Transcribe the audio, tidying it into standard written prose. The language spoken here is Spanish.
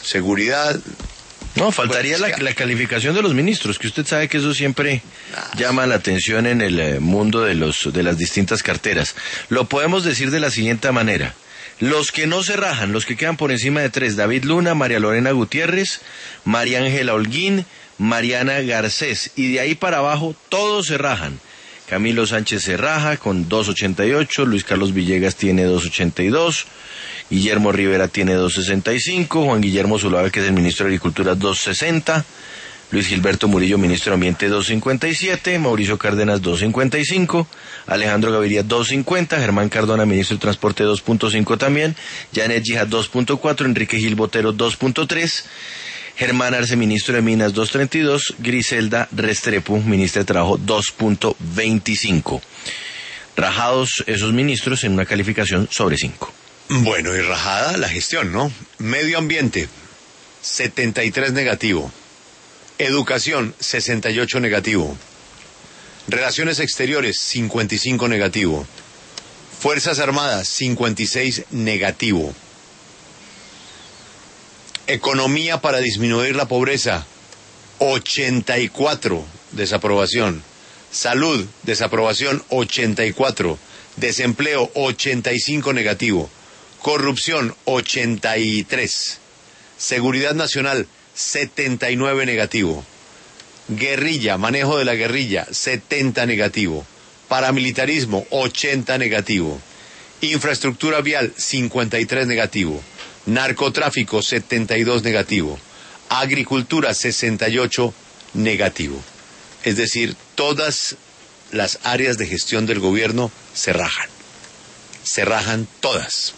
seguridad. No, faltaría Bueno, la calificación de los ministros, que usted sabe que eso siempre llama la atención en el mundo de las distintas carteras. Lo podemos decir de la siguiente manera. Los que no se rajan, los que quedan por encima de 3, David Luna, María Lorena Gutiérrez, María Ángela Holguín, Mariana Garcés, y de ahí para abajo todos se rajan. Camilo Sánchez se raja con 2.88, Luis Carlos Villegas tiene 2.82, Guillermo Rivera tiene 2.65, Juan Guillermo Zuluaga, que es el ministro de Agricultura, 2.60, Luis Gilberto Murillo, ministro de Ambiente, 2.57, Mauricio Cárdenas, 2.55, Alejandro Gaviria, 2.50, Germán Cardona, ministro de Transporte, 2.5 también, Janet Yihad, 2.4, Enrique Gil Botero, 2.3, Germán Arce, ministro de Minas, 2.32, Griselda Restrepo, ministra de Trabajo, 2.25. Rajados esos ministros en una calificación sobre 5. Bueno, y rajada la gestión, ¿no? Medio ambiente, 73 negativo. Educación, 68 negativo. Relaciones exteriores, 55 negativo. Fuerzas Armadas, 56 negativo. Economía para disminuir la pobreza, 84 desaprobación. Salud, desaprobación, 84. Desempleo, 85 negativo. Corrupción, 83. Seguridad nacional, 79 negativo. Guerrilla, manejo de la guerrilla, 70 negativo. Paramilitarismo, 80 negativo. Infraestructura vial, 53 negativo. Narcotráfico, 72 negativo. Agricultura, 68 negativo. Es decir, todas las áreas de gestión del gobierno se rajan. Se rajan todas.